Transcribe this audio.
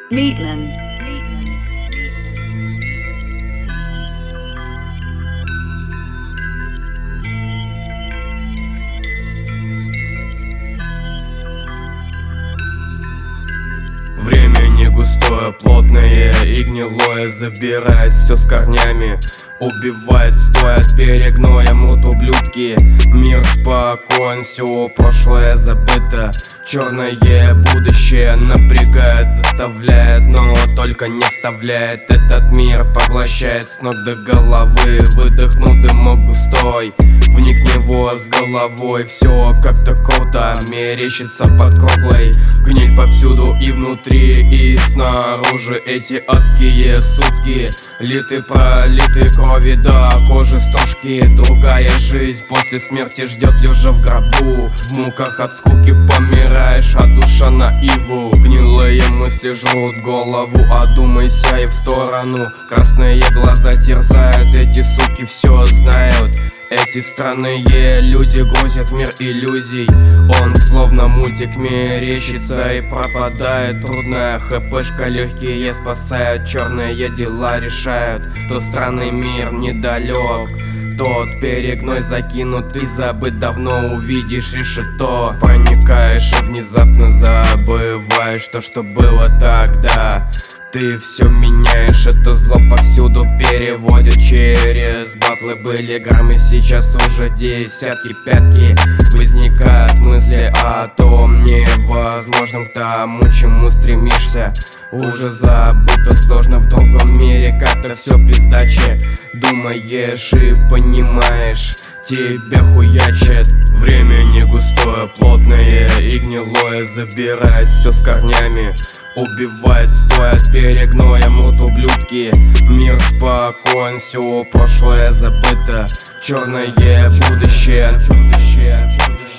Meatman. Время не густое, плотное и гнилое, забирает все с корнями, убивает стоя от перегноя, мрут ублюдки. Мир спокоен, все прошлое забыто. Черное будущее напрягает, заставляет, но только не вставляет. Этот мир поглощает с ног до головы. Выдохнул дымок густой, вник в него с головой. Все как-то круто, мерещится под круглой. Гниль повсюду и внутри, и снаружи. Эти адские сутки литы, пролиты крови до кожи стружки. Другая жизнь после смерти ждет лежа в гробу. В муках от скуки помираешь, а душа наиву. Гнилые мысли жрут голову, одумайся и в сторону. Красные глаза терзают, эти суки все знают. Эти странные люди грузят в мир иллюзий. Он словно мультик мерещится и пропадает. Трудная хпшка, легкие спасают, черные дела решают. Тот странный мир недалек, тот перегной закинут и забыт давно. Увидишь решето, проникаешь и внезапно забываешь то, что было тогда. Ты все меняешь, это зло повсюду переводят через батлы. Были граммы, сейчас уже десятки, пятки. Возникают мысли о том невозможном, к тому, чему стремишься. Уже забыто, сложно в другом мире, как-то все пиздаче. Думаешь и понимаешь, тебя хуячит. Время не густое, плотное и гнилое, забирает все с корнями, убивает стоя от перегноя, мрут ублюдки. Мир спокоен, все прошлое забыто. Черное будущее.